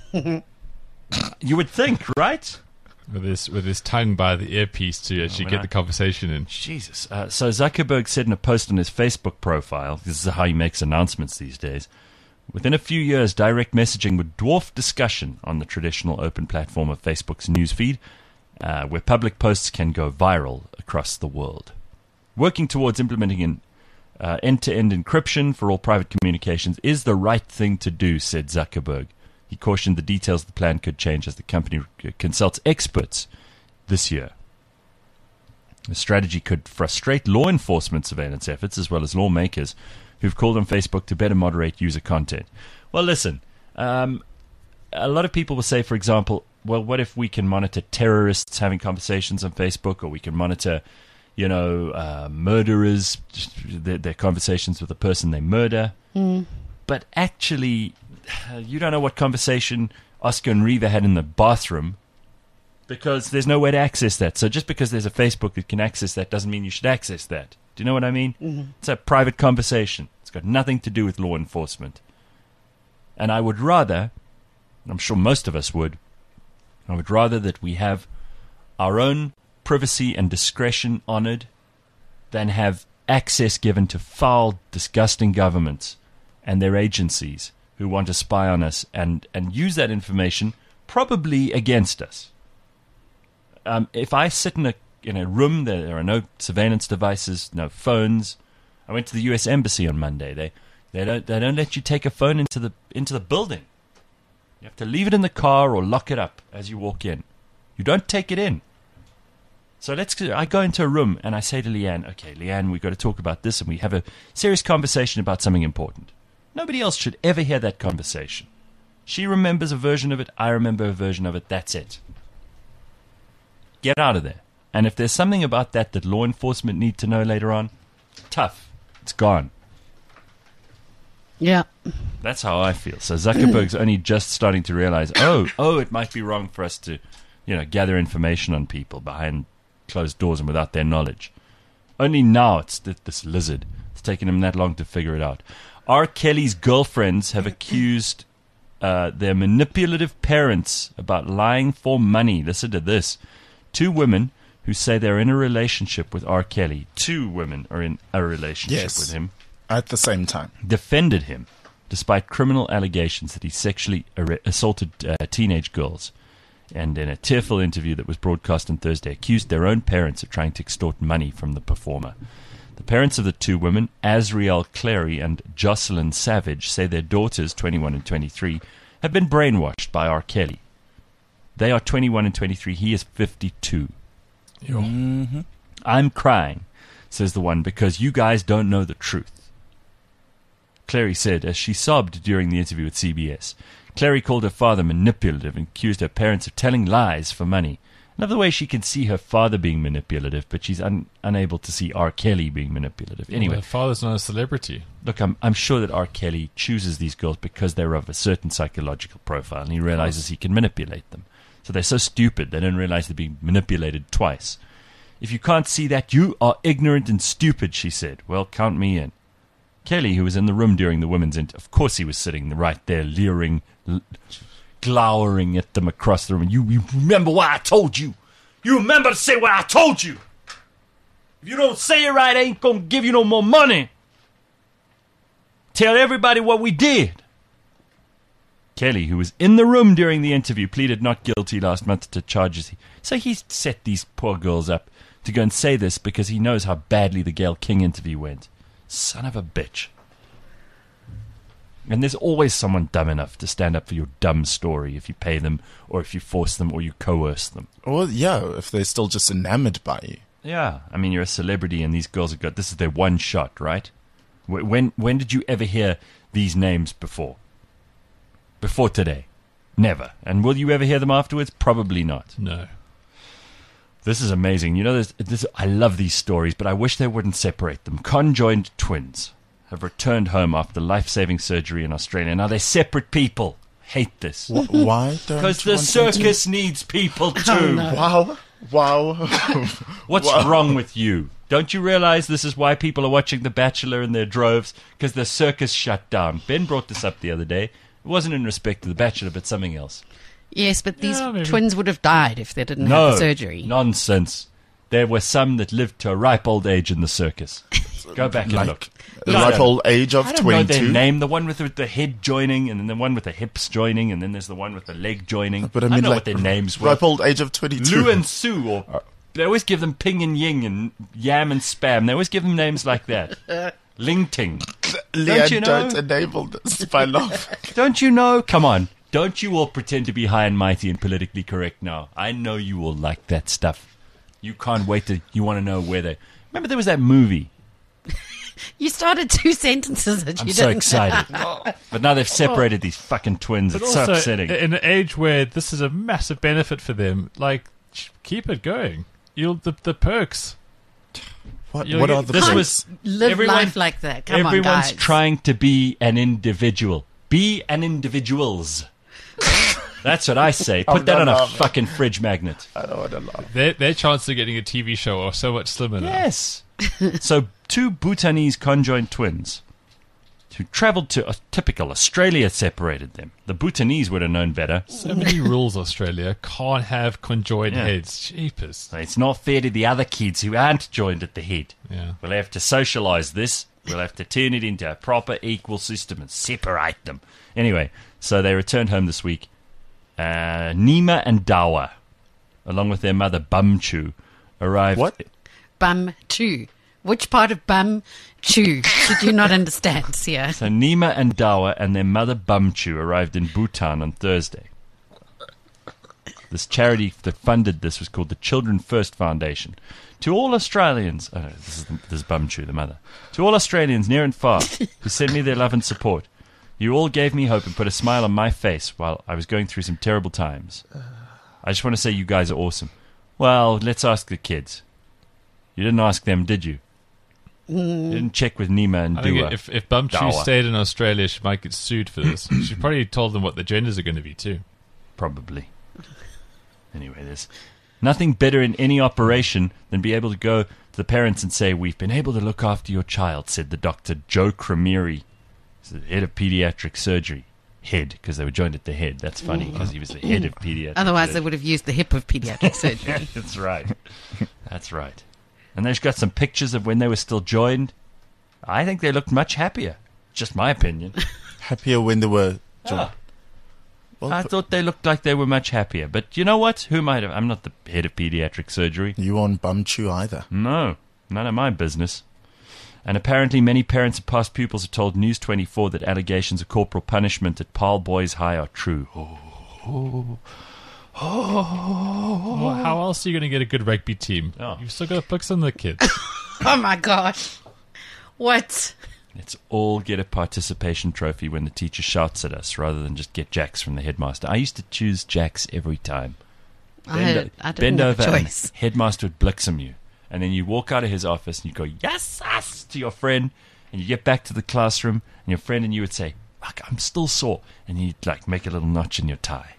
You would think, right? With his tongue by the earpiece to actually get the conversation in. Jesus. So Zuckerberg said in a post on his Facebook profile, this is how he makes announcements these days, within a few years, direct messaging would dwarf discussion on the traditional open platform of Facebook's newsfeed, where public posts can go viral across the world. Working towards implementing End-to-end encryption for all private communications is the right thing to do, said Zuckerberg. He cautioned the details of the plan could change as the company consults experts this year. The strategy could frustrate law enforcement surveillance efforts as well as lawmakers who've called on Facebook to better moderate user content. Well, listen, a lot of people will say, for example, well, what if we can monitor terrorists having conversations on Facebook, or we can monitor, murderers, their conversations with the person they murder? But actually, you don't know what conversation Oscar and Reva had in the bathroom, because there's no way to access that. So just because there's a Facebook that can access that doesn't mean you should access that. Do you know what I mean? It's a private conversation. It's got nothing to do with law enforcement. And I would rather, I'm sure most of us would, I would rather that we have our own privacy and discretion honored than have access given to foul, disgusting governments and their agencies who want to spy on us and use that information probably against us. If I sit in a room, there are no surveillance devices, no phones. I went to the U.S. Embassy on Monday. They don't let you take a phone into the building. You have to leave it in the car or lock it up as you walk in. You don't take it in. So I go into a room and I say to Leanne, okay, Leanne, we've got to talk about this, and we have a serious conversation about something important. Nobody else should ever hear that conversation. She remembers a version of it. I remember a version of it. That's it. Get out of there. And if there's something about that law enforcement need to know later on, tough. It's gone. Yeah. That's how I feel. So Zuckerberg's only just starting to realize, it might be wrong for us to, gather information on people behind closed doors and without their knowledge. Only now it's this lizard. It's taken him that long to figure it out. R. Kelly's girlfriends have accused their manipulative parents about lying for money. Listen to this. 2 women who say they're in a relationship with R. Kelly. 2 women are in a relationship with him. At the same time. Defended him, despite criminal allegations that he sexually assaulted teenage girls. And in a tearful interview that was broadcast on Thursday, accused their own parents of trying to extort money from the performer. The parents of the 2 women, Azriel Clary and Jocelyn Savage, say their daughters, 21 and 23, have been brainwashed by R. Kelly. They are 21 and 23. He is 52. Mm-hmm. I'm crying, says the one, because you guys don't know the truth. Clary said as she sobbed during the interview with CBS. Clary called her father manipulative and accused her parents of telling lies for money. Another way she can see her father being manipulative, but she's unable to see R. Kelly being manipulative. Anyway, her father's not a celebrity. Look, I'm sure that R. Kelly chooses these girls because they're of a certain psychological profile, and he realizes he can manipulate them. So they're so stupid, they don't realize they're being manipulated twice. If you can't see that, you are ignorant and stupid, she said. Well, count me in. Kelly, who was in the room during the women's interview, of course he was sitting right there, leering, glowering at them across the room. You remember what I told you? You remember to say what I told you? If you don't say it right, I ain't gonna give you no more money. Tell everybody what we did. Kelly, who was in the room during the interview, pleaded not guilty last month to charges. So he set these poor girls up to go and say this because he knows how badly the Gayle King interview went. Son of a bitch. And there's always someone dumb enough to stand up for your dumb story if you pay them or if you force them or you coerce them. Or, if they're still just enamored by you. Yeah, I mean, you're a celebrity and these girls have got, this is their one shot, right? When did you ever hear these names before? Before today? Never. And will you ever hear them afterwards? Probably not. No. This is amazing. I love these stories, but I wish they wouldn't separate them. Conjoined twins have returned home after life-saving surgery in Australia. Now they're separate people. Hate this. Why? Because the circus needs people too. Wow. What's wrong with you? Don't you realize this is why people are watching The Bachelor in their droves? Because the circus shut down. Ben brought this up the other day. It wasn't in respect to The Bachelor, but something else. Yes, but these twins would have died if they didn't have the surgery. Nonsense. There were some that lived to a ripe old age in the circus. Go back and look. The ripe old age of 22. I don't know their name. The one with the head joining, and then the one with the hips joining, and then there's the one with the leg joining. But I mean, don't know what their names were. Ripe old age of 22. Lou and Sue, or they always give them Ping and Ying and Yam and Spam. They always give them names like that. Lingting. Leanne, you know? don't enable this by laughing. Don't you know? Come on. Don't you all pretend to be high and mighty and politically correct now. I know you all like that stuff. You can't wait to... You want to know where they... Remember there was that movie? You started 2 sentences that you I'm didn't. so excited. But now they've separated these fucking twins. But It's so also, upsetting. in an age where this is a massive benefit for them, like, keep it going. The perks. What You'll are get- the this points? was... Live Everyone- life like that. Come on, Everyone's guys. trying to be an individual. Be an individuals. That's what I say. Put that on a fucking fridge magnet. I don't want to laugh. Their chances of getting a TV show are so much slimmer now. Yes. So 2 Bhutanese conjoined twins who travelled to a typical Australia separated them. The Bhutanese would have known better. So many rules, Australia. Can't have conjoined Yeah. heads. Jeepers. It's not fair to the other kids who aren't joined at the head. Yeah. We'll have to socialise this. We'll have to turn it into a proper equal system and separate them. Anyway, so they returned home this week. Nima and Dawa, along with their mother Bumchu, arrived... What? Bum chew. Which part of bum chew did you not understand, Sia? So Nima and Dawa and their mother Bumchu arrived in Bhutan on Thursday. This charity that funded this was called the Children First Foundation. To all Australians, this is Bumchu, the mother. To all Australians near and far who sent me their love and support, you all gave me hope and put a smile on my face while I was going through some terrible times. I just want to say you guys are awesome. Well, let's ask the kids. You didn't ask them, did you? You didn't check with Nima and I think Dua. if Bumchu Dawa. stayed in Australia, she might get sued for this. She probably told them what the genders are going to be too. Probably. Anyway, there's nothing better in any operation than be able to go to the parents and say, we've been able to look after your child, said the doctor, Joe Cremeri. He's the head of pediatric surgery. Head, because they were joined at the head. That's funny, because he was the head of pediatric Otherwise, surgery. they would have used the hip of pediatric surgery. That's right. That's right. And they've got some pictures of when they were still joined. I think they looked much happier. Just my opinion. Happier when they were... Ah. Well, I thought they looked like they were much happier. But you know what? Who might have... I'm not the head of pediatric surgery. you aren't Bumchu either. No, none of my business. And apparently many parents and past pupils have told News 24 that allegations of corporal punishment at Paarl Boys High are true. Well, how else are you going to get a good rugby team? Oh. You've still got to focus on the kids. Oh my gosh. What? Let's all get a participation trophy when the teacher shouts at us rather than just get jacks from the headmaster. I used to choose jacks every time. I didn't Bend have a over and choice. headmaster would blixem you. And then you walk out of his office and you go, yes, us, to your friend. And you get back to the classroom and your friend and you would say, fuck, I'm still sore. And you'd like make a little notch in your tie.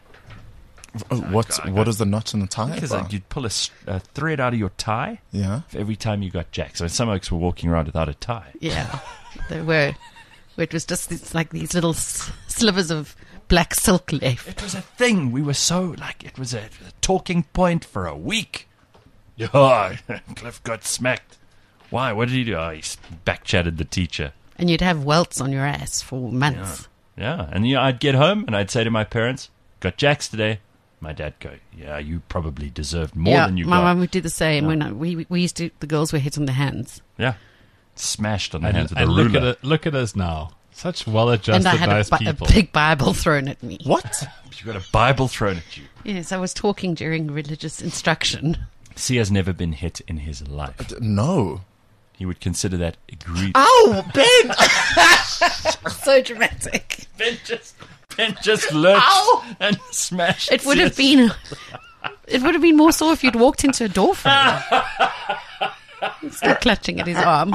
What is the notch in the tie? Because about? you'd pull a thread out of your tie Yeah. for every time you got jacks. I mean, some folks were walking around without a tie. Yeah. They were. It was just like these little slivers of black silk left. It was a thing. We were so, like, it was a talking point for a week. Yeah, Cliff got smacked. Why? What did he do? Oh, he back-chatted the teacher. And you'd have welts on your ass for months. Yeah, and I'd get home and I'd say to my parents, got jacks today. My dad go, yeah, you probably deserved more than you my got. mum would do the same. When we used to, the girls were hit on the hands. Yeah, smashed on the hands with a And ruler. look at us now. Such well-adjusted, And I had nice a people. big Bible thrown at me. What? You got a Bible thrown at you. Yes, I was talking during religious instruction. Sia's never been hit in his life. No. He would consider that egregious. Oh, Ben! So dramatic. Ben just lurched and smashed. It would have Sia's- been. It would have been more so if you'd walked into a door frame. He's still clutching at his arm.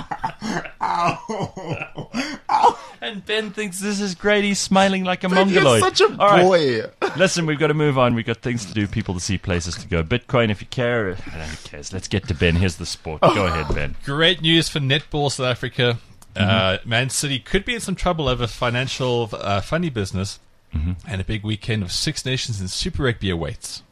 And Ben thinks this is great. He's smiling like a Ben, you're mongoloid. such a All right. boy. Listen, we've got to move on. We've got things to do, people to see, places to go. Bitcoin, if you care. Who cares? Let's get to Ben. Here's the sport. Go ahead, Ben. Great news for netball South Africa. Man City could be in some trouble over financial funny business, and a big weekend of Six Nations and Super Rugby awaits.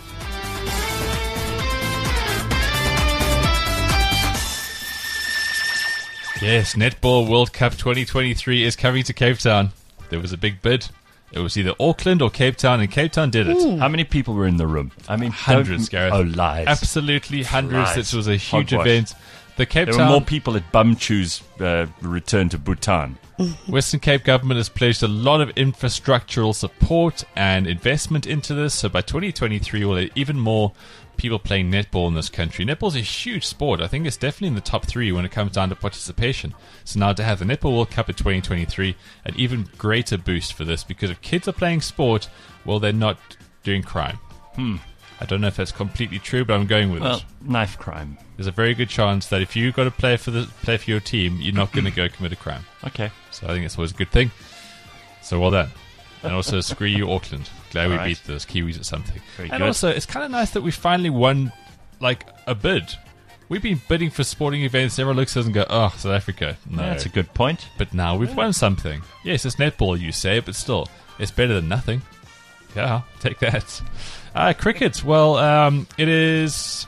Yes, Netball World Cup 2023 is coming to Cape Town. There was a big bid. It was either Auckland or Cape Town, and Cape Town did it. How many people were in the room? I mean, Hundreds, Gareth. Oh, lies. Absolutely hundreds. Lies. This was a huge Hogwash. event. The Cape There were Town more people at Bumchu's return to Bhutan. Western Cape government has pledged a lot of infrastructural support and investment into this. So by 2023, we'll have even more people playing netball in this country. Netball's a huge sport. I think it's definitely in the top 3 when it comes down to participation. So now to have the Netball World Cup in 2023, an even greater boost for this, because if kids are playing sport, well, they're not doing crime. I don't know if that's completely true, but I'm going with Well, it. knife crime. There's a very good chance that if you've got to play for your team, you're not going to go commit a crime. Okay. So I think it's always a good thing. So well done. And also, screw you, Auckland. Glad we All right. beat those Kiwis at something. Very And good. also, it's kind of nice that we finally won, like, a bid. We've been bidding for sporting events. Everyone looks at us and go, oh, South Africa. No. That's a good point. But now we've won something. Yes, it's netball, you say, but still, it's better than nothing. Yeah, take that. Cricket. Well, it is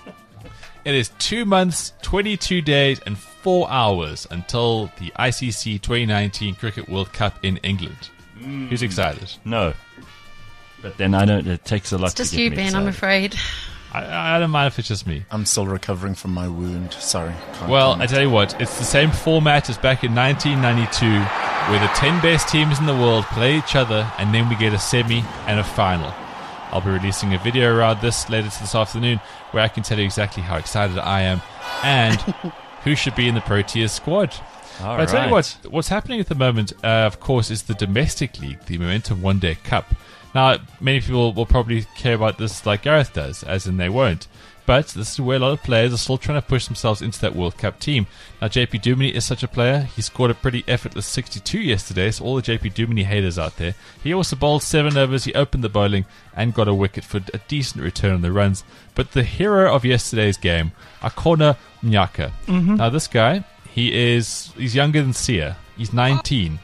2 months, 22 days, and 4 hours until the ICC 2019 Cricket World Cup in England. Who's excited? No. But then I don't. It takes a lot It's to just get you, me Ben, I'm excited. afraid. I don't mind if it's just me. I'm still recovering from my wound. Sorry. Can't Well, I comment. tell you what, it's the same format as back in 1992, where the 10 best teams in the world play each other, and then we get a semi and a final. I'll be releasing a video around this later this afternoon, where I can tell you exactly how excited I am and who should be in the Proteas squad. All But I tell you right. what's happening at the moment, of course, is the domestic league, the Momentum One Day Cup. Now, many people will probably care about this like Gareth does, as in they won't. But this is where a lot of players are still trying to push themselves into that World Cup team. Now, JP Duminy is such a player. He scored a pretty effortless 62 yesterday, so all the JP Duminy haters out there. He also bowled 7 overs, he opened the bowling, and got a wicket for a decent return on the runs. But the hero of yesterday's game, Akona Mnyaka. Now, this guy, he's younger than Sia. He's 19.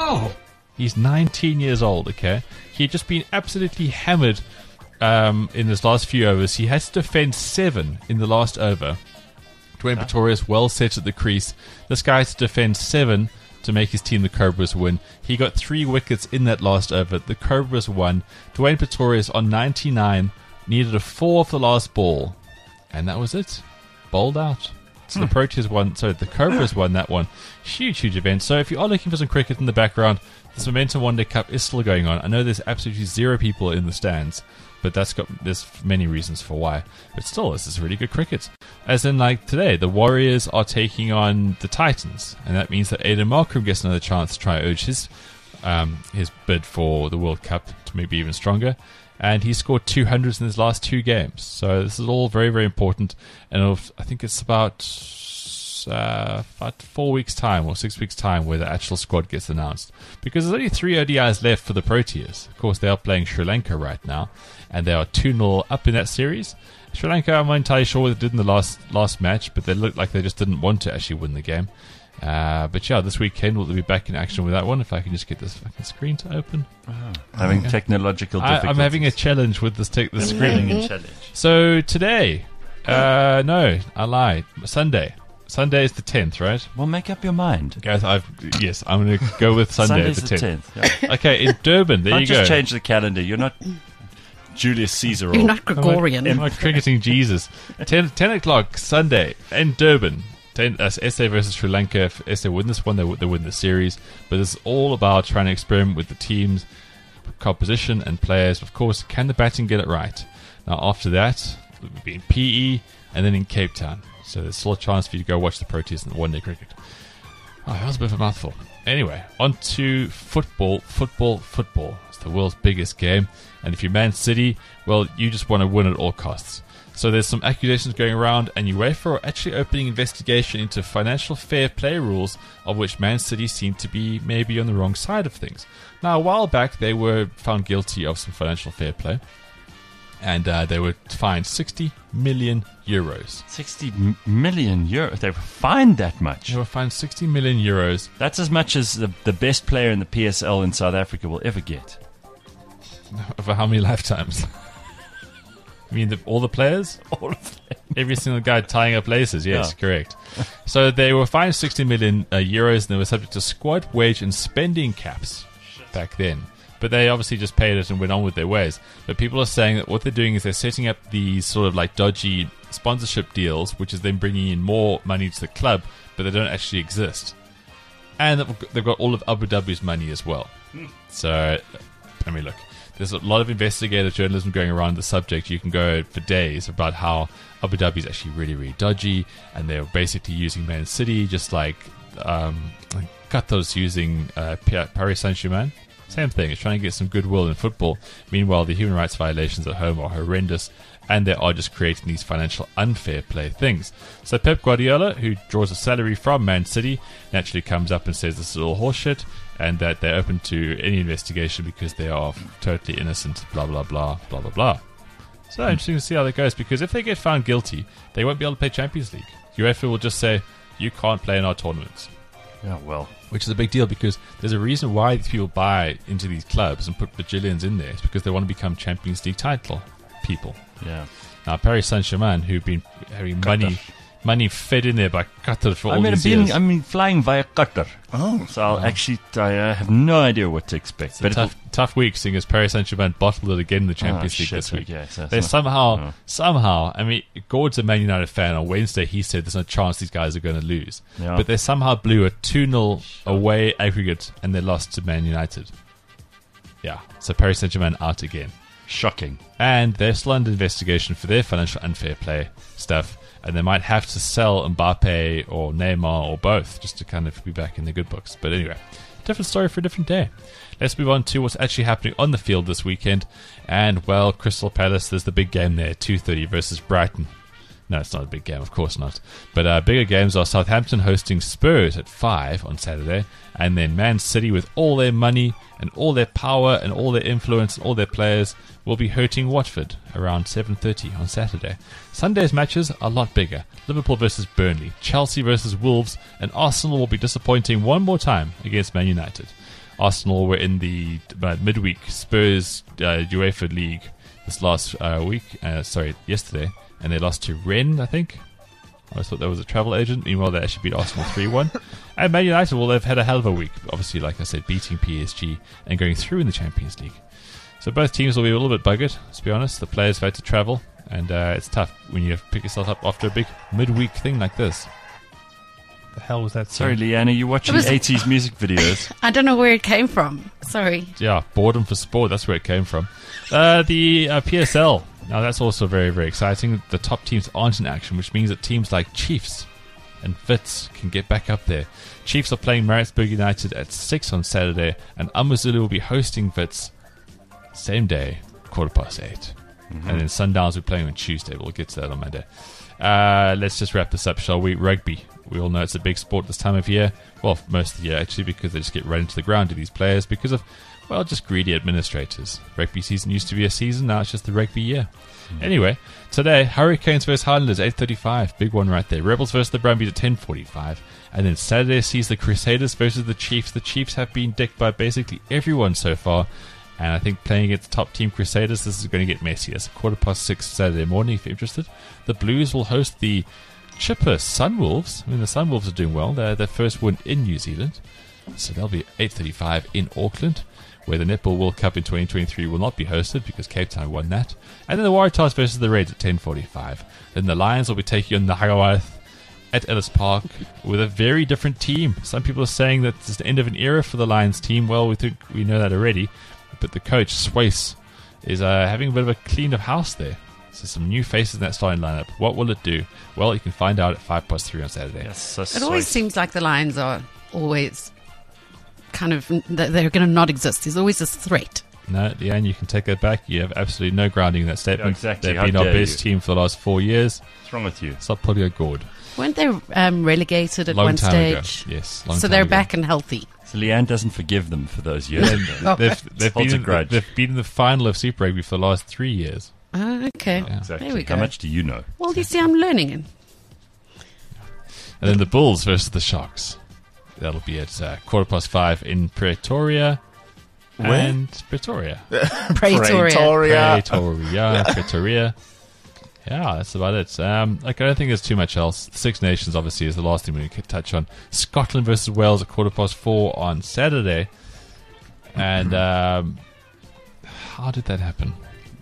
He's 19 years old, okay? He had just been absolutely hammered in his last few overs. He had to defend 7 in the last over. Dwayne Pretorius well set at the crease. This guy had to defend 7 to make his team, the Cobras, win. He got 3 wickets in that last over. The Cobras won. Dwayne Pretorius on 99 needed a 4 off the last ball. And that was it. Bowled out. So the Proteas won. So the Cobras won that one. Huge event. So if you are looking for some cricket in the background, this Momentum One Day Cup is still going on. I know there's absolutely 0 people in the stands, but there's many reasons for why. But still, this is really good cricket. As in, like today, the Warriors are taking on the Titans, and that means that Aiden Markram gets another chance to try and urge his bid for the World Cup to maybe even stronger. And he scored 200s in his last 2 games. So this is all very, very important. And I think it's about 4 weeks' time or 6 weeks' time where the actual squad gets announced. Because there's only 3 ODIs left for the Proteas. Of course, they are playing Sri Lanka right now. And they are 2-0 up in that series. Sri Lanka, I'm not entirely sure what they did in the last match, but they looked like they just didn't want to actually win the game. But yeah, this weekend we'll be back in action with that one. If I can just get this fucking screen to open. Having technological difficulties. I'm having a challenge with the screen. Having a challenge. So today, no, I lied. Sunday is the 10th, right? Well, make up your mind. Gareth, yes, I'm going to go with Sunday Sunday's the 10th. Yeah. Okay, in Durban, there Can't you go. just change the calendar. You're not Julius Caesar. You're or not Gregorian. I'm like cricketing Jesus. 10 o'clock Sunday in Durban. SA versus Sri Lanka. If SA win this one, they win the series. But it's all about trying to experiment with the team's composition and players. Of course, can the batting get it right? Now, after that, it will be in PE and then in Cape Town. So there's still a chance for you to go watch the Proteas in the one-day cricket. Oh, that was a bit of a mouthful. Anyway, on to football. It's the world's biggest game. And if you're Man City, well, you just want to win at all costs. So there's some accusations going around, and UEFA are actually opening investigation into financial fair play rules, of which Man City seem to be maybe on the wrong side of things. Now, a while back, they were found guilty of some financial fair play, and they were fined 60 million euros. 60 million euros. They were fined that much. They were fined 60 million euros. That's as much as the best player in the PSL in South Africa will ever get. For how many lifetimes? I mean, all the players? All of them. Every single guy tying up laces, yes, Yeah. correct. So they were fined 60 million euros, and they were subject to squad, wage, and spending caps. back then. But they obviously just paid it and went on with their ways. But people are saying that what they're doing is they're setting up these sort of like dodgy sponsorship deals, which is then bringing in more money to the club, but they don't actually exist. And they've got all of Abu Dhabi's money as well. So, I mean, look, there's a lot of investigative journalism going around the subject. You can go for days about how Abu Dhabi is actually really, really dodgy, and they're basically using Man City just like Qatar's using Paris Saint-Germain. Same thing, it's trying to get some goodwill in football. Meanwhile, the human rights violations at home are horrendous, and they are just creating these financial unfair play things. So Pep Guardiola, who draws a salary from Man City, naturally comes up and says this is all horseshit, and that they're open to any investigation because they are totally innocent, blah, blah, blah, blah, blah, blah. So interesting to see how that goes, because if they get found guilty, they won't be able to play Champions League. UEFA will just say, you can't play in our tournaments. Yeah, well. Which is a big deal, because there's a reason why these people buy into these clubs and put bajillions in there. It's because they want to become Champions League title people. Yeah. Now, Paris Saint-Germain, who've been having money fed in there by Qatar for all these years. I'm flying via Qatar. Oh. So I have no idea what to expect. It's a tough week, seeing as Paris Saint-Germain bottled it again in the Champions League this week. Okay, so They somehow, I mean, Gord's a Man United fan. On Wednesday, he said there's no chance these guys are going to lose. Yeah. But they somehow blew a 2-0 away aggregate, and they lost to Man United. Yeah, so Paris Saint-Germain out again. Shocking. And they're still under investigation for their financial unfair play stuff, and they might have to sell Mbappe or Neymar or both just to kind of be back in the good books. But anyway, different story for a different day. Let's move on to what's actually happening on the field this weekend. And, well, Crystal Palace, there's the big game there, 2:30 versus Brighton. No, it's not a big game, of course not. But bigger games are Southampton hosting Spurs at 5 on Saturday, and then Man City, with all their money and all their power and all their influence and all their players, will be hosting Watford around 7:30 on Saturday. Sunday's matches are a lot bigger. Liverpool versus Burnley, Chelsea versus Wolves, and Arsenal will be disappointing one more time against Man United. Arsenal were in the midweek Spurs UEFA League this last yesterday, and they lost to Rennes, I think. I always thought that was a travel agent. Meanwhile, they actually beat Arsenal 3-1. And Man United, well, they've had a hell of a week. Obviously, like I said, beating PSG and going through in the Champions League. So both teams will be a little bit buggered, to be honest. The players have had to travel, and it's tough when you have to pick yourself up after a big midweek thing like this. The hell was that? Sorry, Leanne, you watching 80s music videos? I don't know where it came from. Sorry. Yeah, boredom for sport. That's where it came from. The PSL. Now, that's also very, very exciting. The top teams aren't in action, which means that teams like Chiefs and Wits can get back up there. Chiefs are playing Maritzburg United at 6 on Saturday, and AmaZulu will be hosting Wits same day, 8:15. And then Sundowns will be playing on Tuesday. We'll get to that on Monday. Let's just wrap this up, shall we? Rugby. We all know it's a big sport this time of year. Well, most of the year, actually, because they just get right into the ground to these players because of, well, just greedy administrators. Rugby season used to be a season, now it's just the rugby year. Anyway, today, Hurricanes versus Highlanders, 8:35. Big one right there. Rebels versus the Brumbies at 10:45. And then Saturday sees the Crusaders versus the Chiefs. The Chiefs have been dicked by basically everyone so far. And I think playing against top team Crusaders, this is going to get messy. It's 6:15 Saturday morning, if you're interested. The Blues will host the chipper Sunwolves. I mean, the Sunwolves are doing well. They're their first win in New Zealand. So they'll be 8:35 in Auckland, where the Netball World Cup in 2023 will not be hosted because Cape Town won that. And then the Waratahs versus the Reds at 10:45. Then the Lions will be taking on the Hagawath at Ellis Park with a very different team. Some people are saying that it's the end of an era for the Lions team. Well, we think we know that already. But the coach, Swayze, is having a bit of a clean of house there. So some new faces in that starting lineup. What will it do? Well, you can find out at 5:3 on Saturday. Yes, so It always seems like the Lions are always kind of, they're going to not exist. There's always this threat. No, Leanne, you can take that back. You have absolutely no grounding in that statement. Yeah, exactly. They've been our best team for the last 4 years. What's wrong with you? Stop putting a gourd. Weren't they relegated at Long one time stage? ago. Yes, So they're back and healthy. So Leanne doesn't forgive them for those years. They've Holds a grudge. they've been in the final of Super Rugby for the last 3 years. Oh, okay. Yeah. Exactly. There we go. How much do you know? Well, you see, I'm learning. And then the Bulls versus the Sharks. That'll be at 5:15 in Pretoria. Where? And Pretoria. Pretoria. Pretoria. Yeah, that's about it. I don't think there's too much else. The Six Nations, obviously, is the last thing we could touch on. Scotland versus Wales at 4:15 on Saturday. And how did that happen?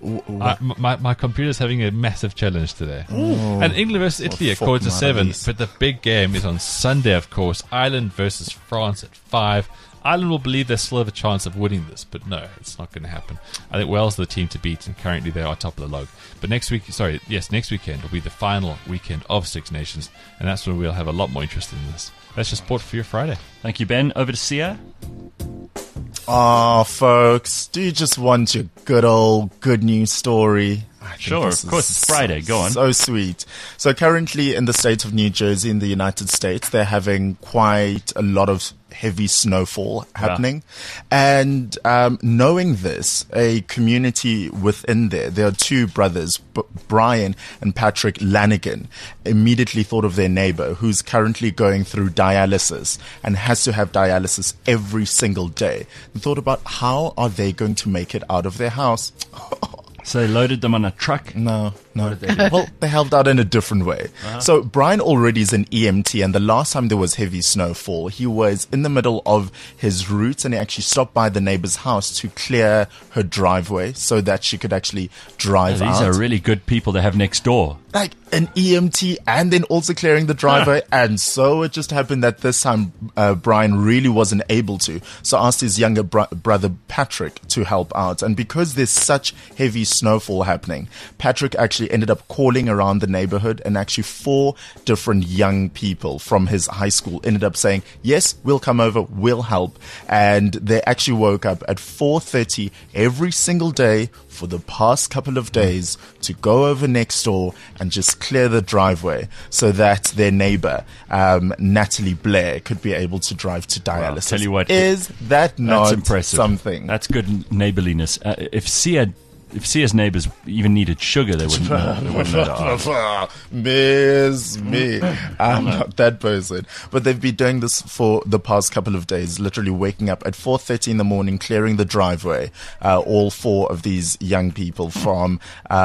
My computer's having a massive challenge today. And England versus Italy at quarter to 7, but the big game is on Sunday, of course. Ireland versus France at 5. Ireland will believe they still have a chance of winning this, but no, it's not going to happen. I think Wales are the team to beat, and currently they are top of the log. But next weekend will be the final weekend of Six Nations, and that's when we'll have a lot more interest in this. That's just sport for your Friday. Thank you, Ben. Over to Sia. Oh, folks, do you just want your good old good news story? Sure, of course, it's Friday. Go on. So sweet. So currently in the state of New Jersey in the United States, they're having quite a lot of heavy snowfall happening. And knowing this, a community within there are two brothers, Brian and Patrick Lanigan, immediately thought of their neighbor who's currently going through dialysis and has to have dialysis every single day. And thought about how are they going to make it out of their house. So they loaded them on a truck? No. What did they do? Well, they helped out in a different way. So Brian already is an EMT, and the last time there was heavy snowfall, he was in the middle of his route, and he actually stopped by the neighbor's house to clear her driveway so that she could actually drive out. These are really good people to have next door. Like an EMT and then also clearing the driveway. And so it just happened that this time Brian really wasn't able to. So asked his younger brother Patrick to help out. And because there's such heavy snowfall happening, Patrick actually ended up calling around the neighborhood, and actually 4 different young people from his high school ended up saying, yes, we'll come over, we'll help. And they actually woke up at 4:30 every single day for the past couple of days to go over next door and just clear the driveway so that their neighbor, Natalie Blair, could be able to drive to dialysis. Wow, tell you what, is that not that's impressive. Something? That's good neighborliness. If Sia's neighbors even needed sugar, they wouldn't know. They wouldn't know to ask. Miss me. I'm not that person. But they've been doing this for the past couple of days, literally waking up at 4:30 in the morning, clearing the driveway, all 4 of these young people from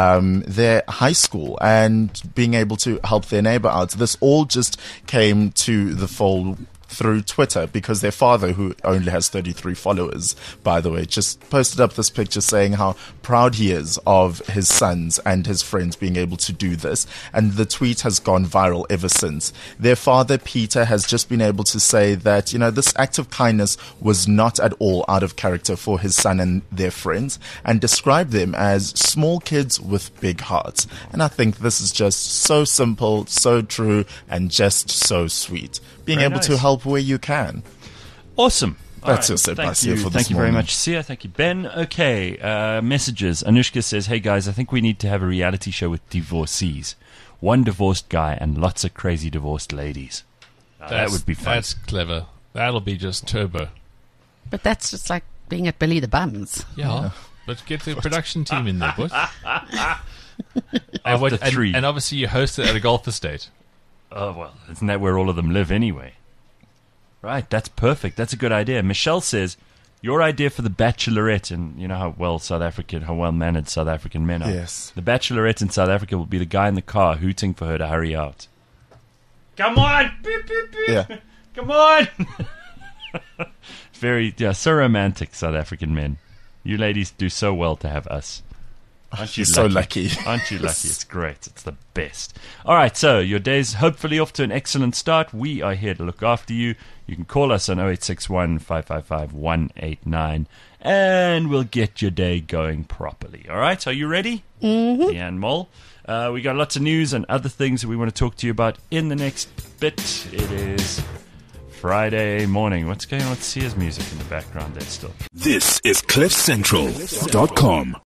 their high school, and being able to help their neighbor out. This all just came to the fold through Twitter, because their father, who only has 33 followers, by the way, just posted up this picture saying how proud he is of his sons and his friends being able to do this. And the tweet has gone viral ever since. Their father, Peter, has just been able to say that, this act of kindness was not at all out of character for his son and their friends, and described them as small kids with big hearts. And I think this is just so simple, so true, and just so sweet. Being Very able nice. to help where you can. Awesome. That's just it by Sia for this Thank you very morning. much, Sia. Thank you, Ben. Okay, messages. Anushka says, hey guys, I think we need to have a reality show with divorcees. One divorced guy and lots of crazy divorced ladies. That would be fun. That's clever. That'll be just turbo. But that's just like being at Billy the Bums. Yeah. Let's get the production team in there, boys. After 3. And obviously you host it at a golf estate. Oh, well, isn't that where all of them live anyway? Right, that's perfect. That's a good idea. Michelle says, your idea for the Bachelorette, and you know how well-mannered South African men are. Yes. The Bachelorette in South Africa will be the guy in the car hooting for her to hurry out. Come on! Beep, beep, beep. Yeah. Come on! So romantic, South African men. You ladies do so well to have us. Aren't you You're so lucky. Aren't you lucky? It's great. It's the best. All right, so your day's hopefully off to an excellent start. We are here to look after you. You can call us on 0861 555 189, and we'll get your day going properly. All right, are you ready? Mm-hmm. Leanne Moll. We got lots of news and other things that we want to talk to you about in the next bit. It is Friday morning. What's going on with Sia's music in the background there still? This is CliffCentral.com.